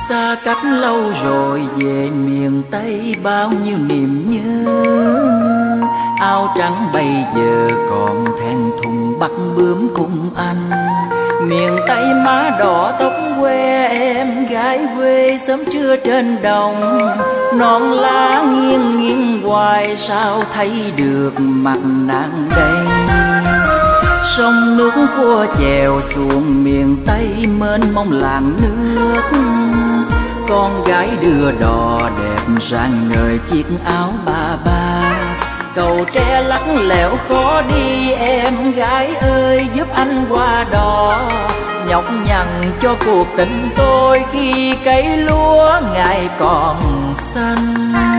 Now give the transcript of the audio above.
Xa cách lâu rồi về miền Tây bao nhiêu niềm nhớ. Áo trắng bây giờ còn thẹn thùng bắt bướm cùng anh. Miền Tây má đỏ tóc que em gái quê sớm trưa trên đồng. Non lá nghiêng nghiêng hoài sao thấy được mặt nàng đây. Sông nước cua chèo xuồng miền Tây mênh mông làn nước. Con gái đưa đò đẹp rạng ngời chiếc áo ba ba. Cầu tre lắc lẻo khó đi em gái ơi giúp anh qua đò. Nhọc nhằn cho cuộc tình tôi khi cấy lúa ngày còn xanh.